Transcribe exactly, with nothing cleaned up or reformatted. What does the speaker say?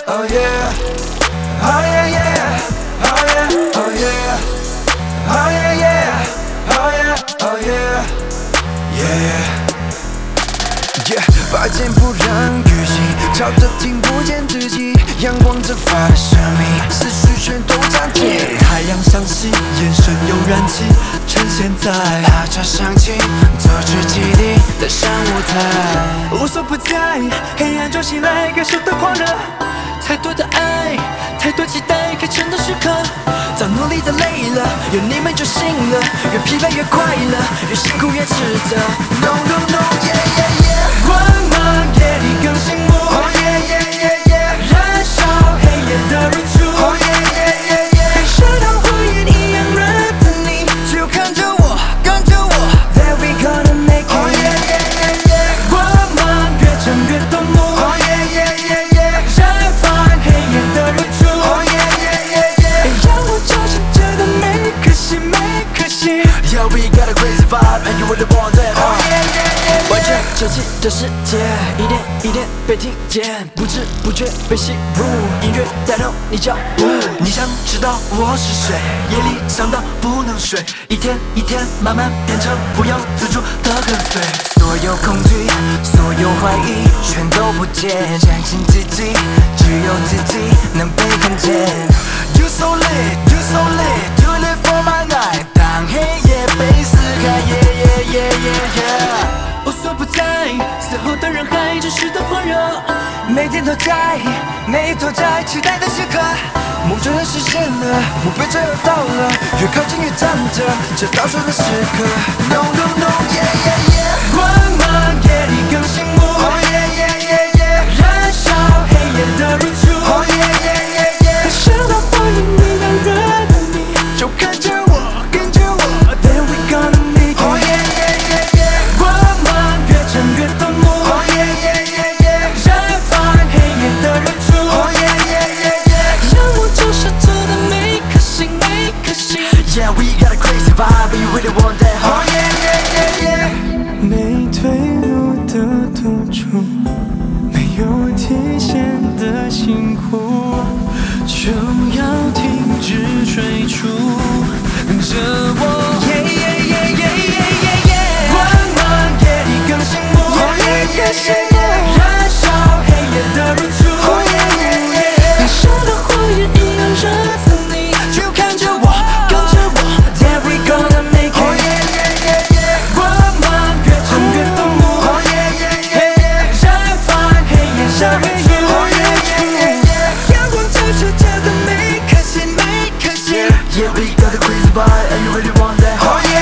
oh yeah, oh yeah yeah, oh yeah, oh yeah, oh yeah yeah, oh yeah, oh yeah, yeah. Yeah， 白天不让雨季，吵得听不见自己，阳光蒸发的生命，思绪全都暂停。 太阳升起，眼神有燃气，趁现在。 拉着响起，走出基地的上舞台， 无所不在，黑暗中醒来，感受的狂热。太多的爱，太多期待，该撑的时刻。早努力的累了，有你们就行了。越疲惫越快乐，越辛苦越值得。 No no no yeah yeah yeah， 光芒夜里更醒目。 Oh yeah yeah yeah yeah， 燃烧黑夜的日出。 Oh yeah yeah yeah yeah， 感受到火焰一样热的你，就看着我，跟着我。That we gonna make it。 Oh yeah yeah yeah yeah， 光芒越照越夺目。 Oh yeah yeah yeah yeah， 绽放黑夜的日出。 Oh yeah yeah yeah yeah， 让我照射着的每颗心，每颗心。 Yeah we got a crazy vibe and you really want that。 Oh yeah yeah yeah， 完全整齐的世界，一点一点被听见，不知不觉被吸入，音乐带动你脚步。你想知道我是谁？夜里想到不能睡，一天一天慢慢变成不由自主的跟随。 所有恐惧，所有怀疑，全都不见，相信自己，只有自己能被看见。You so lit, you so lit, you live for my night。当黑夜被撕开 ，Yeah yeah yeah yeah yeah。 无所不在，死后的人海，真实的火热。 每天都在，每一都在期待的时刻，梦真的实现了，目标就要到了，越靠近越站着，这倒数的时刻。No no no yeah yeah yeah， 光芒夜里更醒目。 Oh yeah yeah yeah yeah， 燃烧黑夜的日出。 Oh yeah yeah yeah yeah， 感受到火焰一样热的你，就看着我，跟着我。Then we gonna make it。 Oh yeah yeah yeah yeah， 光芒越照越夺目。 Oh yeah yeah yeah yeah， 绽放黑夜的日出。 Oh yeah yeah yeah yeah， 让我照射着的每颗心，每颗心。 Yeah we got a crazy vibe and you really want that。 Oh yeah yeah yeah yeah， 没退路的途中，没有体现的辛苦，就要停止追逐，跟着我。Yeah yeah yeah yeah yeah yeah yeah， 光芒夜里更醒目。 Oh yeah yeah yeah yeah， 燃烧黑夜的日出。 Oh yeah yeah yeah， 感受到火焰一样热的你，就看着我，跟着我。Yeah we gonna make it。 Oh yeah yeah yeah yeah， 光芒越照越夺目。 Oh yeah yeah yeah yeah， 绽放黑夜的日出。 Oh yeah yeah yeah yeah， 阳光照射着的每颗心，每颗心。 Yeah we got a crazy vibe and you really want that。 Oh yeah